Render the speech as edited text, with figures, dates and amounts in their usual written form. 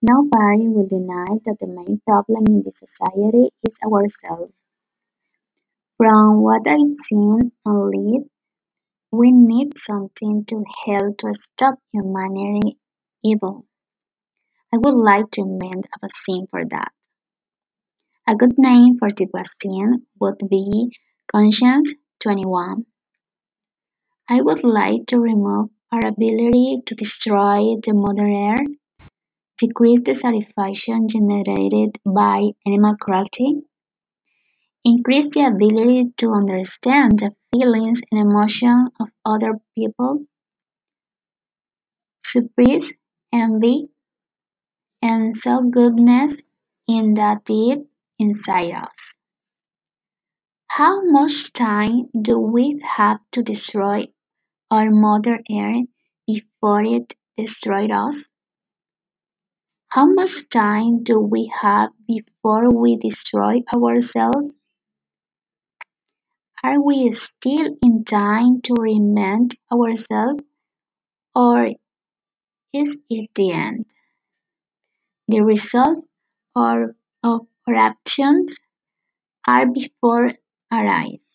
Nobody will deny that the main problem in this society is ourselves. From what I've seen and lived, we need something to help to stop humanity evil. I would like to invent a vaccine for that. A good name for the vaccine would be Conscience 21. I would like to remove our ability to destroy the Mother Earth, decrease the satisfaction generated by animal cruelty, increase the ability to understand the feelings and emotions of other people, suppress envy and self-goodness in the deep inside us. How much time do we have to destroy our Mother Earth before it destroys us? How much time do we have before we destroy ourselves? Are we still in time to reinvent ourselves, or is it the end? The result or of our actions are before our eyes.